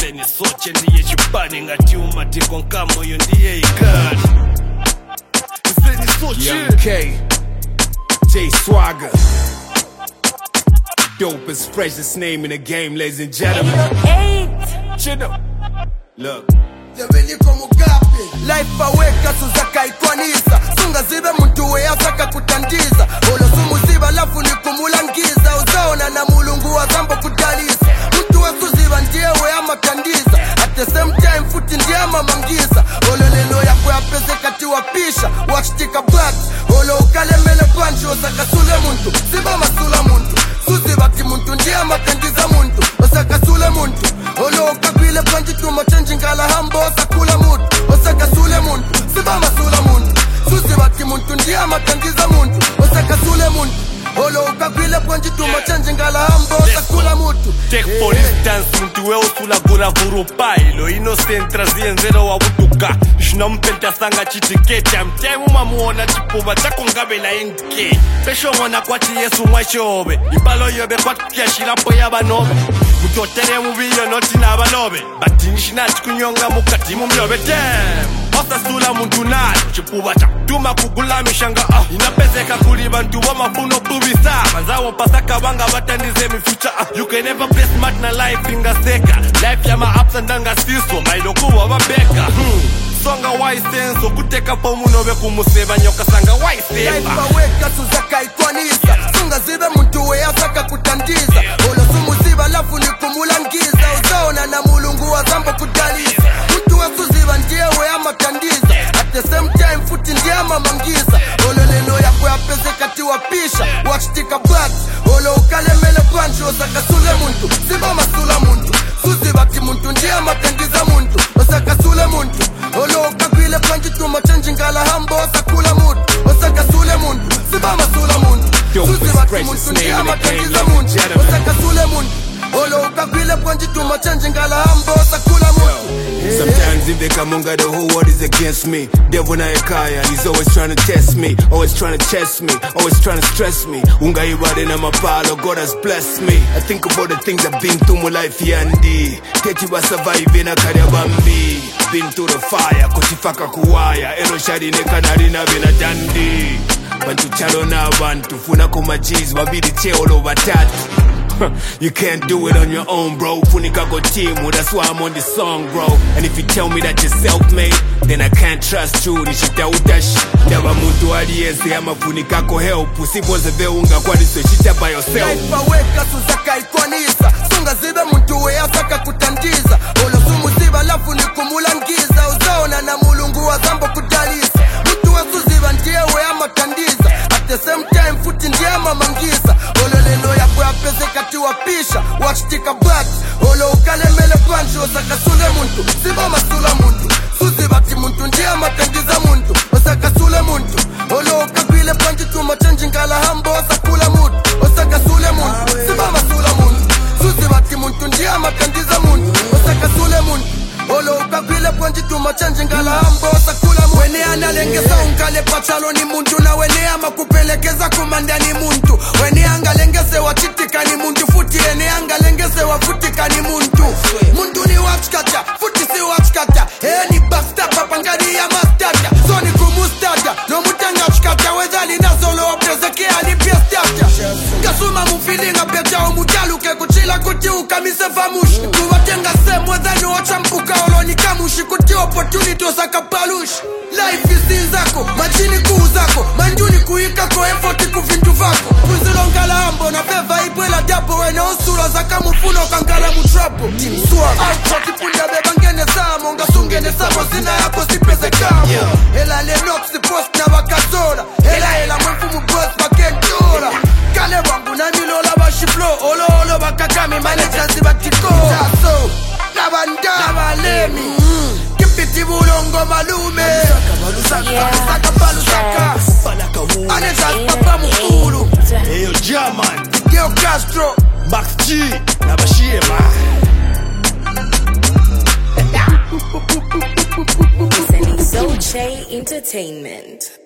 Zeni soche ndiye chipani ngati umatiko nkamoyo ndiye ikani. Zeni soche Young K, J Swagger, dopest, freshest name in the game, ladies and gentlemen. Chill up. Look. Life aweka suzaka ikwanisa sunga zibe muntu weyasaka kutandiza olo sumu ziba lafu ni kumulangiza uzaona na mulungu wa zambo kudalisa mtu wa suziba ndiye weyama tandiza at the same time futi ndiye mamangiza olo lelo ya kwa pese kati wapisha wachtika back olo ukalemele pancho osaka sule muntu ziba masula muntu suziba ki muntu ndiye matandiza muntu osaka sule muntu olo ukabile panchi tuma change ngala hambo osakula muntu osaka sule muntu siba masula muntu suziba ki muntu ndiye matandiza muntu osaka sule muntu olo ukabile panchi tuma change ngala hambo osakula muntu. Take for instance muntu we usula gura vuru pailo innocent razienzero wa butuka shinompenta sanga chitiketi amtemu mamuona chipuba chako ngabela enke pesho mwana kwati Yesu mwashobe ibalo yobe kwati yashirapo yabanobe mutotere mubiyo noti nabanobe batinishina chikunyonga mukati mumyobe dem osasula muntu nayo chipuba chakutuma kugulamisha inapezeka kuli bantu bamafuno kubisa banzawo pasaka banga batandize mifucha you can never play smart na life ingaseka life ya ma ups and downs ngasiso mailokuwa babeka songa waisenso kuteka pomuno bekumuseba nyoka sanga waiseba life aweka suzaka ikwanisa sunga zibe muntu weyasaka kutandiza olo sumu ziba lafu ni kumulangiza uzaona na mulungu wa zambo kudalisa mtu wa suziba ndiye weyama tandiza at the same time futi ndiye mamangiza olo lelo ya kwa pese kati wapisha wachtika back olo ukalemele pancho osaka sule muntu ziba masula muntu suziba ki muntu ndiye matandiza muntu osaka sule muntu olo ukabile panchi tuma change ngala hambo osakula muntu osaka sule muntu siba masula muntu suziba ki muntu ndiye matandiza muntu osaka sule muntu olo ukabile panchi tuma change ngala hambo osakula muntu. Sometimes if they come on, the whole world is against me. Devil na ekaya, he's always trying to test me, always trying to test me, always trying to stress me. Unga ibade na mapalo, God has blessed me. I think about the things I've been through my life yandi. Teti wa survive na karya bambi. Been through the fire, kutifaka kuwaya. Ero shari ne kanari na bena dandi. Bantu chalo na bantu, funa kuma cheese, wabidi cheolo batatu. You can't do it on your own, bro. Funika go timu, that's why I'm on this song, bro. And if you tell me that you're self-made, then I can't trust you. Nishita utashi Daba muntu aliyese ama funika ko help. Usipoze veunga kwa niso shita by yourself. Life aweka suzaka ikwanisa sunga zibe muntu weyasaka kutandiza olo sumu ziba lafu ni kumulangiza uzaona na mulungu wa zambo kudalisa mtu wa suziba ndiye weyama tandiza at the same time futi ndiye mamangiza olo lelo ya kwa pese kati wapisha wachtika back olo ukalemele pancho osaka sule muntu ziba masula muntu suziba ki muntu ndiye matandiza muntu osaka sule muntu olo ukabile panchi tuma change ngala hambo osakula muntu osaka sule muntu siba masula muntu suziba ki muntu ndiye matandiza muntu osaka sule muntu olo ukabile panchi tuma change ngala hambo osakula muntu wene analengeza unkale pachalo ni muntu na wene ama kupelekeza kumanda ni muntu wene angalengeze wachitika ni muntu futi ene angalengeze wafutika ni muntu muntu ni wachkata futi si wachkata ni backstapa pangani ya mastata so ni kumustata no mutanga chkata wezali na solo waprezeke alipiestata kasuma mufilinga pecha umutaluke kuchila kuti ukamise famushi kuwatenga semwezani wachampuka oloni kamushi kuti opportunity osaka palushi life isi zako machini kuu zako manjuni kuika ko effort kuvintu vako kuzilonga lambo na feva ipwela dapo wene osura zaka mufuno kankala mutrapo timsua kipunya bebangene samo ngasungene samo zina yako sipeze kamo ela le noxi post na wakazora ela mwefu mubos bakentora kale wangu na nilola bashiflo olo bakakami manejansi batikora so nabanda nabalemi kipiti bulongo malume balusaka anezas papa mukulu Eyo German Geo Castro Max G na Bashiema Sending Soul Entertainment.